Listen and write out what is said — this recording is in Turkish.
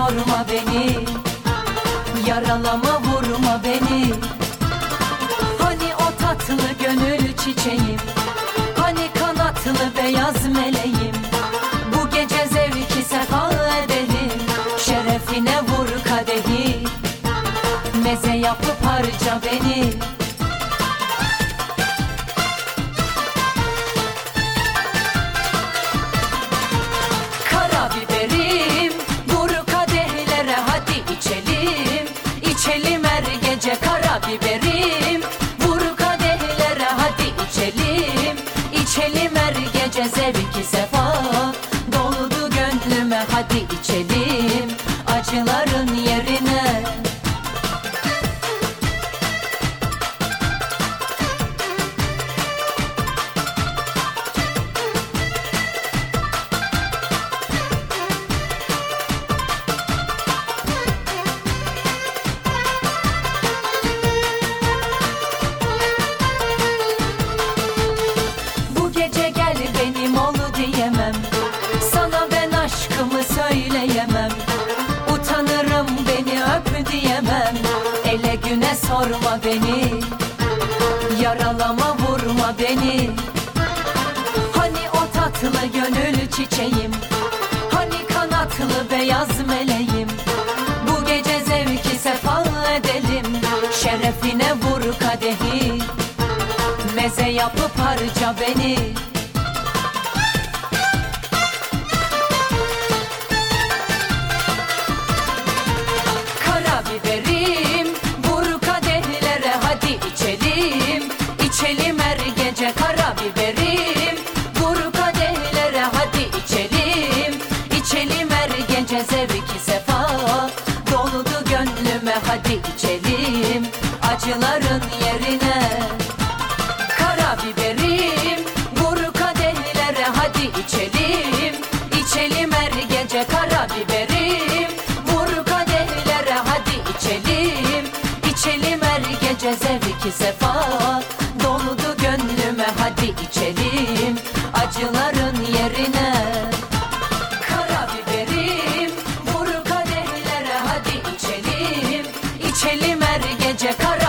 sorma beni, yaralama vurma beni. Hani o tatlı gönül çiçeğim, hani kanatlı beyaz meleğim. Bu gece zevki sefa edelim, şerefine vur kadehi, meze yapıp harca beni. Karabiberim vur kadehlere, hadi içelim, içelim her gece. Karabiberim vur kadehlere, hadi içelim, içelim her gece. Zevki sefa doldu gönlüme, hadi içelim acıların yerine. Diyemem, sana ben aşkımı söyleyemem. Utanırım, beni öp diyemem. Ele güne sorma beni, yaralama vurma beni. Hani o tatlı gönül çiçeğim, hani kanatlı beyaz meleğim. Bu gece zevki sefa edelim, şerefine vur kadehi, meze yapıp harca beni. Karabiberim vur kadehlere, hadi içelim, içelim her gece. Karabiberim vur kadehlere, hadi içelim, içelim her gece. Zevki sefa doldu gönlüme, hadi içelim acıların yerine. Karabiberim vur kadehlere, hadi içelim, içelim her gece. Karabiberim vur kadehlere, hadi içelim, içelim her gece. Zevki sefa doldu gönlüme, hadi içelim acıların yerine. Karabiberim vur kadehlere, hadi içelim, içelim her gece.